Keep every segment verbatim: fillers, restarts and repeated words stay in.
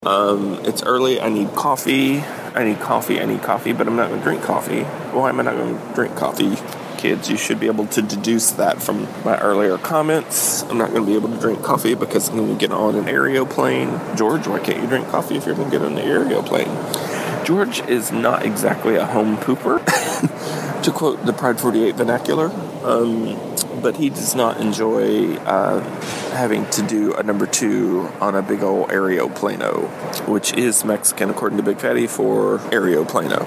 Um, it's early. I need coffee. I need coffee. I need coffee, but I'm not going to drink coffee. Why am I not going to drink coffee? Kids, you should be able to deduce that from my earlier comments. I'm not going to be able to drink coffee because I'm going to get on an aeroplane. George, why can't you drink coffee if you're going to get on the aeroplane? George is not exactly a home pooper, to quote the Pride forty-eight vernacular. Um, but he does not enjoy uh, having to do a number two on a big old aeroplano, which is Mexican, according to Big Fatty, for aeroplano.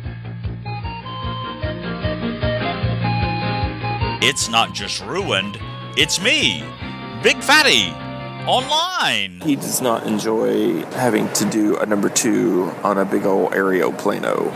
It's not just ruined, it's me, Big Fatty, online. He does not enjoy having to do a number two on a big old aeroplano.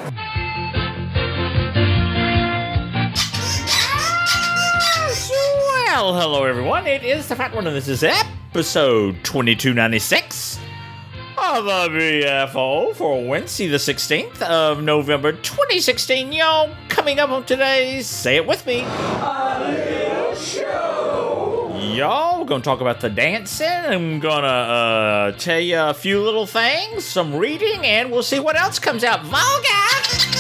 Well, hello everyone, it is the Fat One, and this is episode twenty-two ninety-six of the B F O for Wednesday the sixteenth of November twenty sixteen. Y'all, coming up on today's Say It With Me, a little show. Y'all, we're gonna talk about the dancing. I'm gonna uh, tell you a few little things, some reading, and we'll see what else comes out. Volga!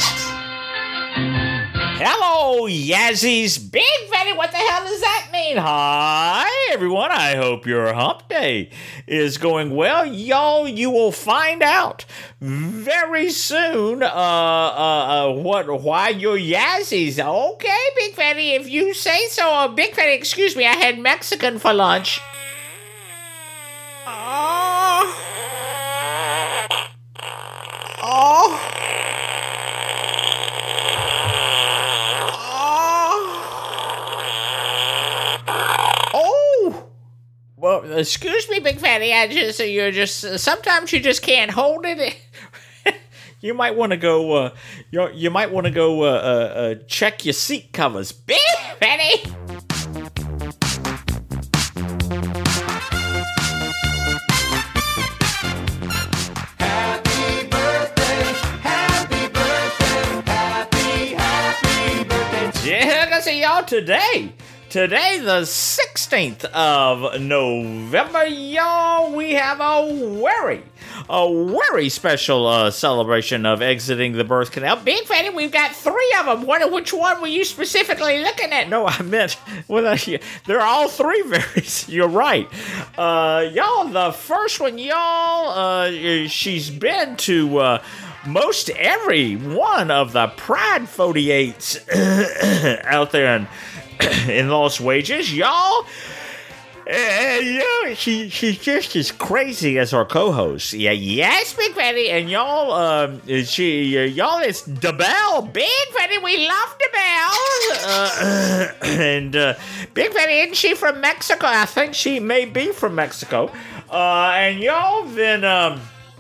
Hello, Yazzies. Big Fatty, what the hell does that mean? Hi, everyone. I hope your hump day is going well. Y'all, you will find out very soon uh, uh, uh, what why you're Yazzies. Okay, Big Fatty, if you say so. Uh, Big Fatty, excuse me, I had Mexican for lunch. Oh. Oh. Well, excuse me, Big Fatty. I just you're just uh, sometimes you just can't hold it. You might want to go. Uh, you you might want to go uh, uh, uh, check your seat covers, Big Fatty. Happy birthday, happy birthday, happy happy birthday. Yeah, I see y'all today. Today, the sixteenth of November, y'all, we have a very, a very special uh, celebration of exiting the birth canal. Big Fatty, we've got three of them. What, which one were you specifically looking at? No, I meant, well, uh, they're all three very, you're right. Uh, y'all, the first one, y'all, uh, she's been to uh, most every one of the Pride forty-eights out there in in Lost Wages, y'all. Uh, yeah, she she's just as crazy as our co-host. Yeah, yes, Big Fatty, and y'all, um, she uh, y'all is DeBelle. Big Fatty, we love DeBelle. Uh, and uh, Big Fatty, isn't she from Mexico? I think she may be from Mexico. Uh, and y'all, then um,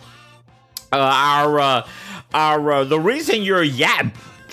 uh, our uh, our uh, the reason you're yeah.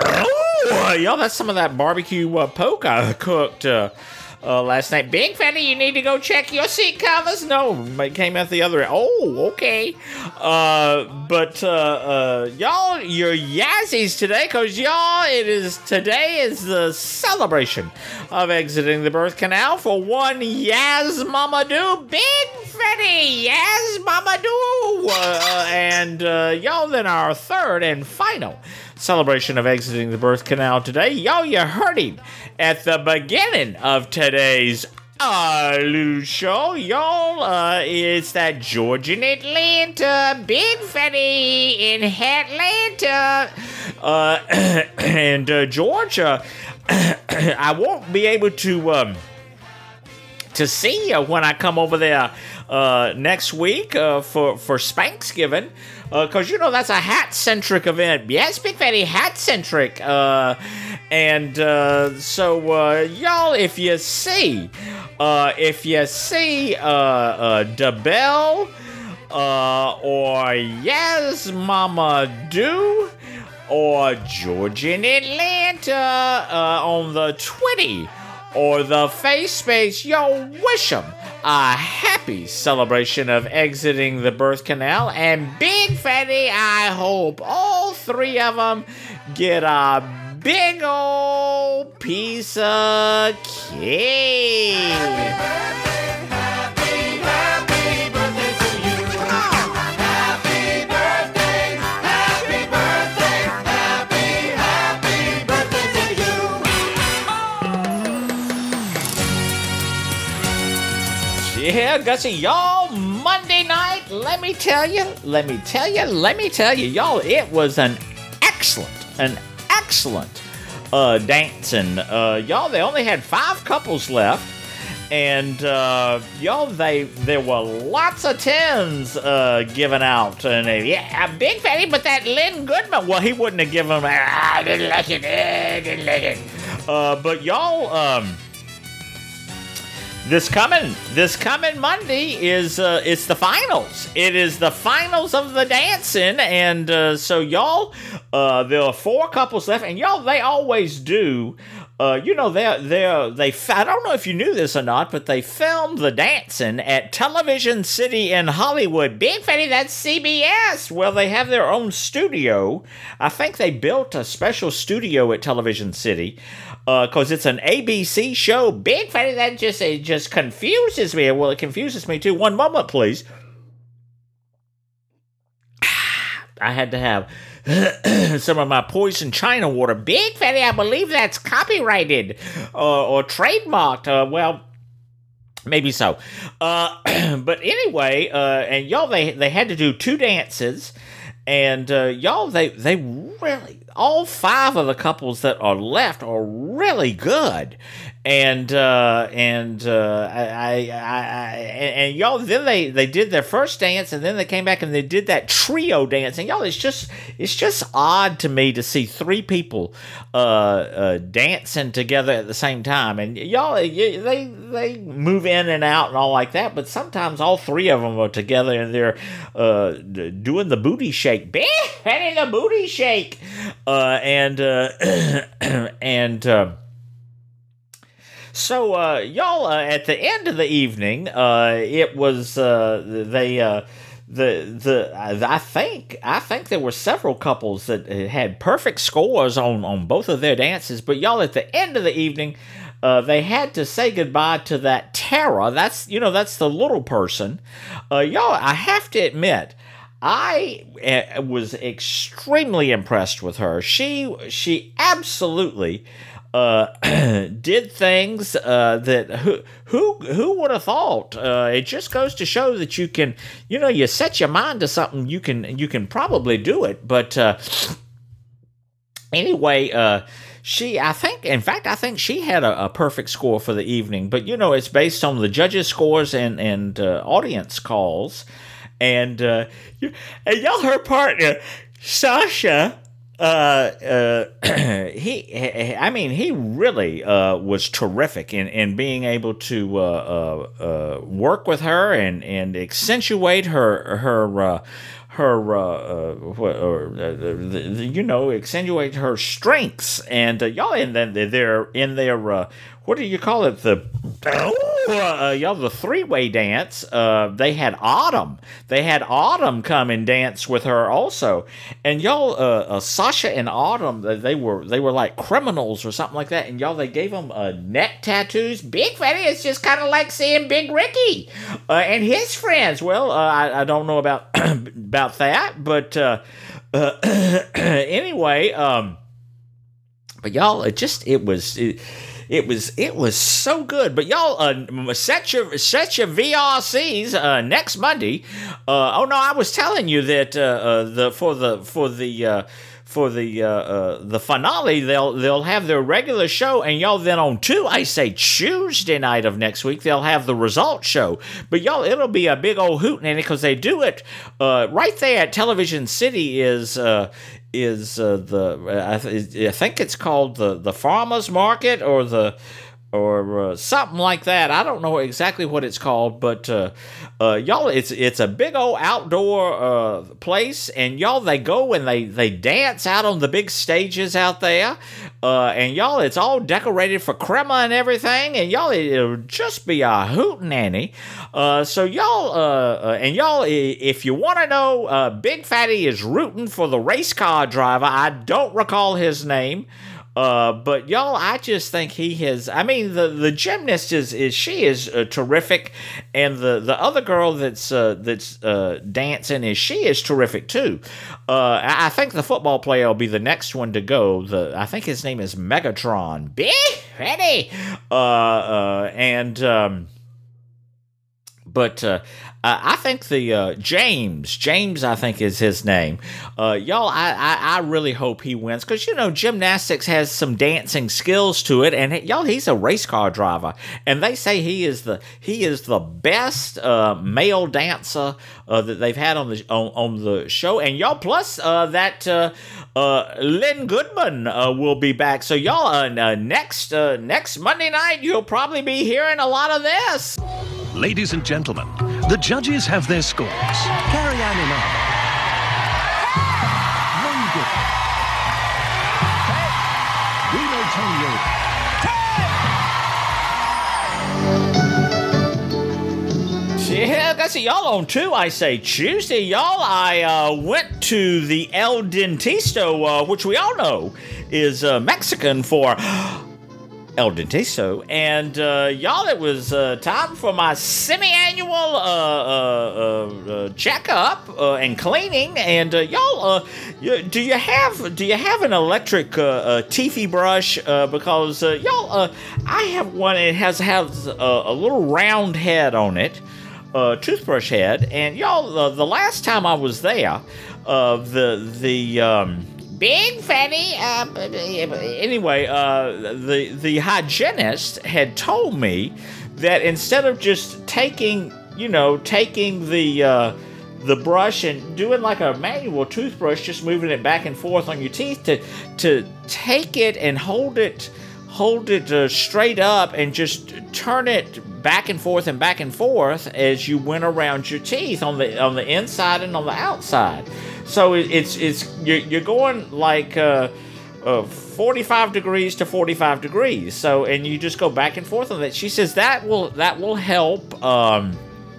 Oh, y'all, that's some of that barbecue uh, poke I cooked uh, uh, last night. Big Fatty, you need to go check your seat covers. No, it came out the other end. Oh, okay. Uh, but, uh, uh, y'all, you're Yazzies today, because, y'all, it is, today is the celebration of exiting the birth canal for one Yaz Mama Do. Big Fatty, Yaz Mama Do. Uh, and, uh, y'all, then our third and final celebration of exiting the birth canal today. Y'all, you heard him at the beginning of today's uh, little show. Y'all, uh, it's that George in Atlanta, Big Fatty in Atlanta. Uh, and uh, George, uh, I won't be able to um, to see you when I come over there uh, next week uh, for, for Spanksgiving. Because, uh, you know, that's a hat-centric event. Yes, Big Fatty, hat-centric. Uh, and uh, so, uh, y'all, if you see, uh, if you see uh, uh, DeBelle uh, or Yes Mama Do or George in Atlanta uh, on the Twitty or the face space, yo, wish them a happy celebration of exiting the birth canal. And Big Fatty, I hope all three of them get a big old piece of cake. Happy birthday, happy, happy birthday to you. Yeah, Gussie, y'all, Monday night, let me tell you, let me tell you, let me tell you, y'all, it was an excellent, an excellent uh, dancing. Uh, y'all, they only had five couples left, and uh, y'all, they there were lots of tens uh, given out, and uh, yeah, Big Fatty, but that Lynn Goodman, well, he wouldn't have given them. I didn't like it, I didn't like it. Uh, but y'all, um. This coming, this coming Monday is uh, it's the finals. It is the finals of the dancing, and uh, so y'all, uh, there are four couples left, and y'all, they always do. Uh, you know, they they they. I don't know if you knew this or not, but they filmed the dancing at Television City in Hollywood. Big Fatty, that's C B S. Well, they have their own studio. I think they built a special studio at Television City. Because uh, it's an A B C show. Big Fatty, that just it just confuses me. Well, it confuses me too. One moment, please. I had to have some of my poison China water. Big Fatty, I believe that's copyrighted uh, or trademarked. Uh, well, maybe so. Uh, but anyway, uh, and y'all, they, they had to do two dances. And uh, y'all, they they really, all five of the couples that are left are really good, and uh, and uh, I, I, I and, and y'all, then they, they did their first dance, and then they came back and they did that trio dance, and y'all, it's just it's just odd to me to see three people uh, uh, dancing together at the same time, and y'all, they they move in and out and all like that, but sometimes all three of them are together and they're uh, doing the booty shake. Big Fatty, the booty shake, uh, and uh, and uh, so uh, y'all, uh, at the end of the evening, uh, it was uh, they uh, the the I think I think there were several couples that had perfect scores on on both of their dances, but y'all, at the end of the evening, Uh, they had to say goodbye to that Tara. That's, you know, that's the little person. Uh, y'all, I have to admit, I uh, was extremely impressed with her. She she absolutely uh, did things uh, that who who who would have thought? Uh, it just goes to show that you can, you know, you set your mind to something, you can you can probably do it. But uh, anyway. Uh, She, I think, in fact, I think she had a, a perfect score for the evening. But, you know, it's based on the judges' scores and, and uh, audience calls. And, uh, you, and y'all, her partner, Sasha, uh, uh, he, I mean, he really uh, was terrific in, in being able to uh, uh, uh, work with her and, and accentuate her, her, uh, her, uh, uh, or, uh, the, the, you know, accentuate her strengths, and uh, y'all, and then they're in their, uh, what do you call it, the, uh, y'all, the three-way dance. Uh, they had Autumn, they had Autumn come and dance with her also, and y'all, uh, uh, Sasha and Autumn, they were, they were like criminals or something like that, and y'all, they gave them uh, neck tattoos. Big Fatty, it's just kind of like seeing Big Ricky uh, and his friends. Well, uh, I, I don't know about about that, but uh, uh, anyway, um, but y'all, it just it was it, it was it was so good. But y'all, uh, set your set your V R Cs uh, next Monday. Uh, oh no, I was telling you that uh, uh, the for the for the. Uh, For the uh, uh, the finale, they'll they'll have their regular show, and y'all, then on two, I say Tuesday night of next week, they'll have the results show. But y'all, it'll be a big old hootenanny because they do it uh, right there at Television City. Is uh, is uh, the uh, I, th- I think it's called the the Farmers Market or the. Or uh, something like that. I don't know exactly what it's called, but uh, uh, y'all, it's it's a big old outdoor uh, place, and y'all, they go and they, they dance out on the big stages out there, uh, and y'all, it's all decorated for crema and everything, and y'all, it'll just be a hootenanny. Uh, so y'all, uh, uh, and y'all, if you want to know, uh, Big Fatty is rooting for the race car driver. I don't recall his name. Uh, but y'all, I just think he has. I mean, the, the gymnast is, is she is uh, terrific, and the, the other girl that's uh, that's uh, dancing is she is terrific too. Uh, I, I think the football player will be the next one to go. The I think his name is Megatron. Big Fatty. Uh, uh, and um, But uh, uh, I think the uh, James, James, I think is his name. Uh, y'all, I, I, I really hope he wins because, you know, gymnastics has some dancing skills to it. And y'all, he's a race car driver. And they say he is the he is the best uh, male dancer uh, that they've had on the on, on the show. And y'all, plus uh, that uh, uh, Lynn Goodman uh, will be back. So y'all, uh, next, uh, next Monday night, you'll probably be hearing a lot of this. Ladies and gentlemen, the judges have their scores. Carrie Ann Inaba. Lynn Goodman. Reno Tonyota. Yeah, that's it. Y'all on two, I say. Tuesday, y'all, I uh, went to the El Dentisto, uh, which we all know is uh, Mexican for El Dentisto, and uh, y'all, it was uh, time for my semi-annual uh, uh, uh, checkup uh, and cleaning. And uh, y'all, uh, you, do you have do you have an electric uh, uh, Tiffy brush? Uh, because uh, y'all, uh, I have one. It has has a, a little round head on it, uh, toothbrush head. And y'all, uh, the last time I was there, uh, the the um, Big Fatty, uh, anyway, uh, the the hygienist had told me that instead of just taking, you know, taking the uh, the brush and doing like a manual toothbrush, just moving it back and forth on your teeth, to to take it and hold it, hold it uh, straight up and just turn it back and forth and back and forth as you went around your teeth on the on the inside and on the outside. So it's it's you're, you're going like uh, uh, forty-five degrees to forty-five degrees. So and you just go back and forth on that. She says that will that will help um,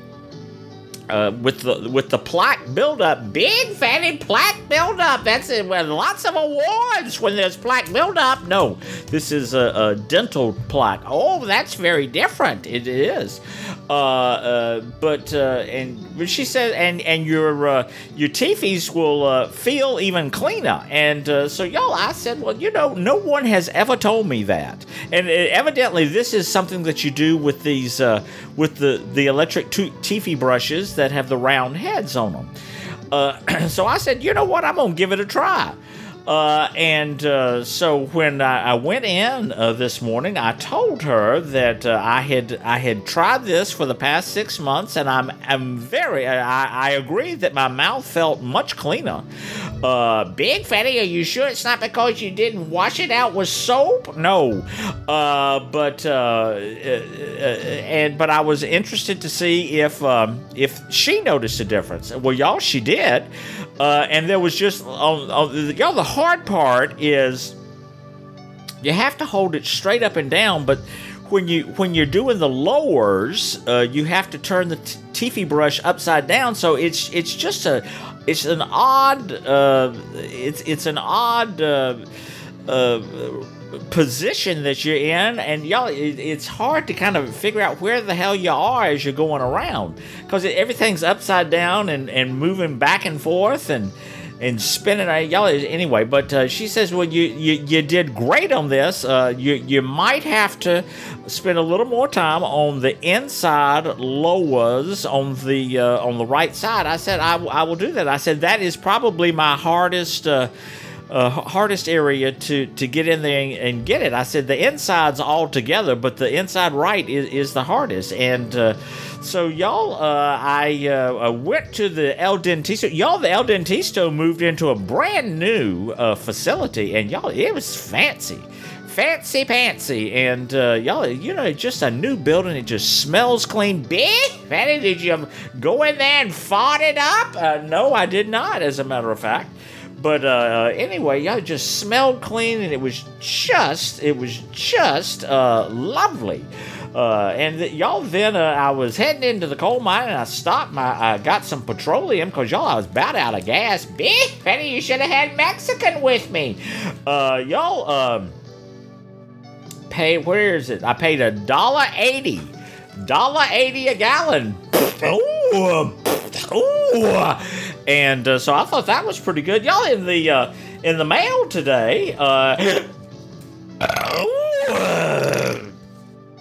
uh, with the with the plaque buildup. Big fatty plaque buildup. That's it. Well, lots of awards when there's plaque buildup. No, this is a, a dental plaque. Oh, that's very different. It is. Uh, uh, but uh, and she said, and and your uh, your teethies will uh, feel even cleaner. And uh, so y'all, I said, well, you know, no one has ever told me that. And uh, evidently, this is something that you do with these uh, with the the electric to- teethy brushes that have the round heads on them. Uh, so I said, you know what, I'm gonna give it a try. Uh, and uh, so when I, I went in uh, this morning, I told her that uh, I had I had tried this for the past six months, and I'm I'm very I, I agree that my mouth felt much cleaner. Uh, Big Fatty, are you sure it's not because you didn't wash it out with soap? No, uh, but uh, uh, and but I was interested to see if um, if she noticed a difference. Well, y'all, she did. Uh, and there was just, on, on, y'all, the hard part is you have to hold it straight up and down, but when, you, when you're doing the lowers, uh, you have to turn the t- teethy brush upside down, so it's it's just a, it's an odd, uh, it's, it's an odd, uh, uh, position that you're in, and y'all, it, it's hard to kind of figure out where the hell you are as you're going around, because everything's upside down and, and moving back and forth and and spinning. Y'all, anyway, but uh, she says, well, you, you you did great on this. Uh, you you might have to spend a little more time on the inside lowers on the uh, on the right side. I said, I, I will do that. I said, that is probably my hardest uh, Uh, hardest area to, to get in there and, and get it. I said the inside's all together, but the inside right is, is the hardest. And uh, so y'all, uh, I uh, went to the El Dentisto. Y'all, the El Dentisto moved into a brand new uh, facility, and y'all, it was fancy. Fancy pantsy. And uh, y'all, you know, just a new building. It just smells clean. Big Fatty, did you go in there and fart it up? Uh, no, I did not, as a matter of fact. But uh, anyway, y'all, just smelled clean, and it was just, it was just uh, lovely. Uh, and th- y'all, then uh, I was heading into the coal mine, and I stopped. My, I got some petroleum, because y'all, I was about out of gas. Big Fatty, you should have had Mexican with me. Uh, y'all, um, paid, where is it? I paid a dollar eighty, dollar eighty a gallon. Ooh, ooh. And uh, so I thought that was pretty good. Y'all, in the uh, in the mail today, uh,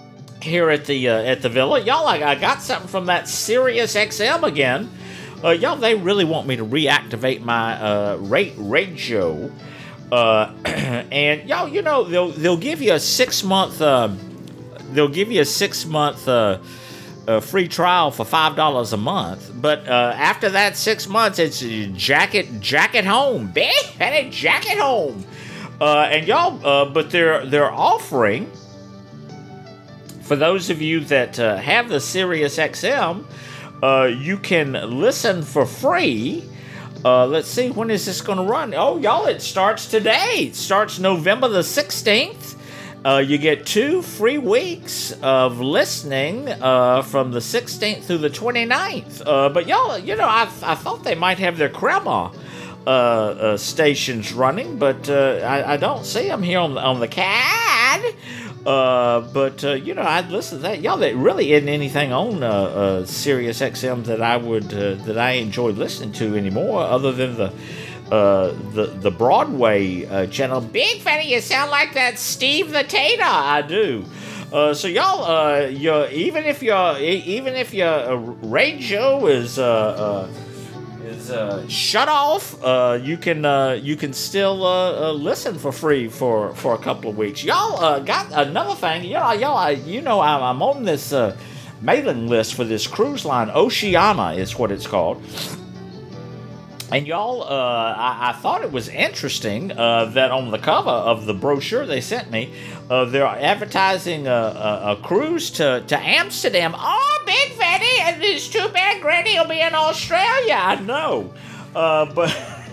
here at the uh, at the Villa. Y'all, I, I got something from that Sirius X M again. Uh, y'all, they really want me to reactivate my uh, rate radio. Uh, and y'all, you know, they'll they'll give you a six month uh, they'll give you a six month uh, uh, free trial for five dollars a month. But uh, after that six months, it's jacket jacket home, bitch. Hey, jacket home. Uh, and y'all, uh, but they're they're offering for those of you that uh, have the Sirius X M, uh, you can listen for free. Uh, let's see, when is this going to run? Oh, y'all, it starts today. It starts November the sixteenth. Uh, you get two free weeks of listening uh, from the sixteenth through the twenty-ninth. Uh, but y'all, you know, I, I thought they might have their grandma uh, uh, stations running, but uh, I, I don't see them here on, on the C A D. Uh, but, uh, you know, I'd listen to that. Y'all, there really isn't anything on uh, uh, Sirius X M that I would, uh, that I enjoy listening to anymore other than the uh, the, the Broadway uh, channel. Big Fatty, you sound like that Steve the Tater. I do. Uh, so y'all, uh, you even if your even if your uh, radio is uh, uh, is uh, shut off, uh, you can uh, you can still uh, uh, listen for free for, for a couple of weeks. Y'all uh, got another thing. You know, y'all, I, you know, I'm, I'm on this uh, mailing list for this cruise line. Oceana is what it's called. And y'all, uh, I, I thought it was interesting uh, that on the cover of the brochure they sent me, uh, they're advertising a, a, a cruise to, to Amsterdam. Oh, Big Fatty, and it's too bad Granny will be in Australia. I know. Uh, but,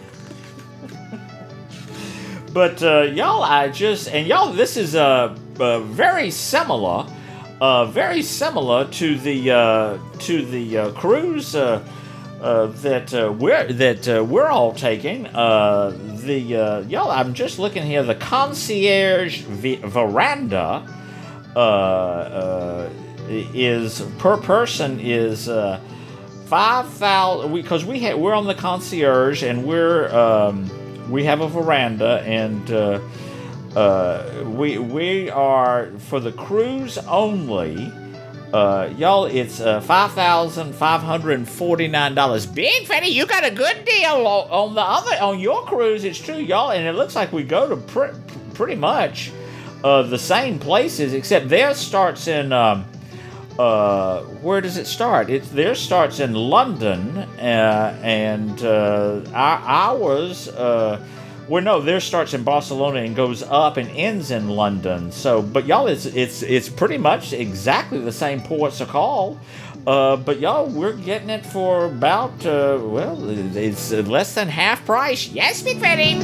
but uh, y'all, I just, and y'all, this is uh, uh, very similar, uh, very similar to the, uh, to the uh, cruise uh Uh, that uh, we're that uh, we're all taking. Uh, the uh, y'all, I'm just looking here. The concierge v- veranda uh, uh, is per person is uh, five thousand. Because we, we ha- we're on the concierge and we're um, we have a veranda and uh, uh, we we are for the cruise only. Uh, y'all, it's uh, five thousand five hundred forty-nine dollars. Big Fatty, you got a good deal on the other on your cruise. It's true, y'all, and it looks like we go to pr- pretty much uh, the same places, except theirs starts in. Um, uh, where does it start? It theirs starts in London, uh, and uh, our, ours. Uh, Well, no, theirs starts in Barcelona and goes up and ends in London. So, but y'all, it's it's it's pretty much exactly the same ports of call. Uh, but y'all, we're getting it for about uh, well, it's less than half price. Yes, Big Fatty.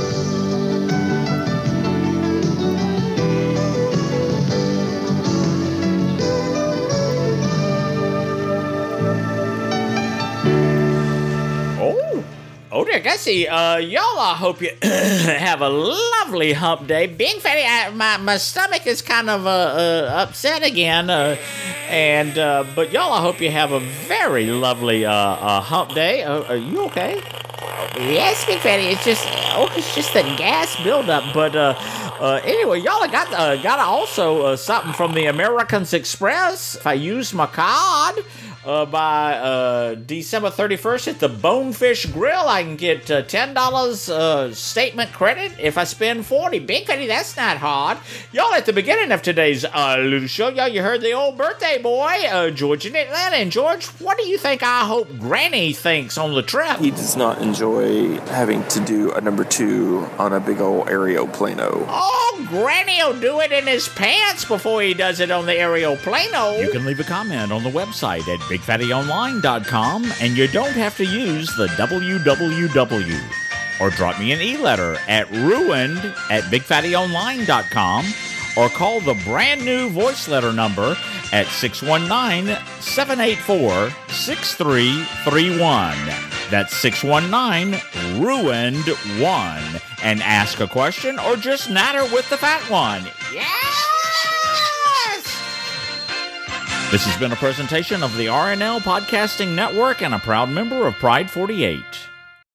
Oh, dear Gussie, uh, y'all, I hope you have a lovely hump day. Big Fatty, I, my, my stomach is kind of uh, uh, upset again, uh, and uh, but y'all, I hope you have a very lovely uh, uh, hump day. Uh, are you okay? Yes, Big Fatty, it's just, oh, it's just the gas buildup, but uh, uh, anyway, y'all, I got, uh, got also uh, something from the Americans Express. If I use my card, Uh, by uh, December thirty-first at the Bonefish Grill, I can get uh, ten dollars uh, statement credit if I spend forty dollars. Big Fatty, that's not hard. Y'all, at the beginning of today's uh, little show, y'all, you heard the old birthday boy, uh, George in Atlanta. And George, what do you think I hope Granny thinks on the trip? He does not enjoy having to do a number two on a big old aeroplano. Oh, Granny will do it in his pants before he does it on the aeroplano. You can leave a comment on the website at big fatty online dot com, and you don't have to use the W W W. Or drop me an e-letter at ruined at big fatty online dot com, or call the brand new voice letter number at six one nine, seven eight four, six three three one. That's six one nine, ruined one. And ask a question or just natter with the fat one. Yes! This has been a presentation of the R N L Podcasting Network and a proud member of Pride forty-eight.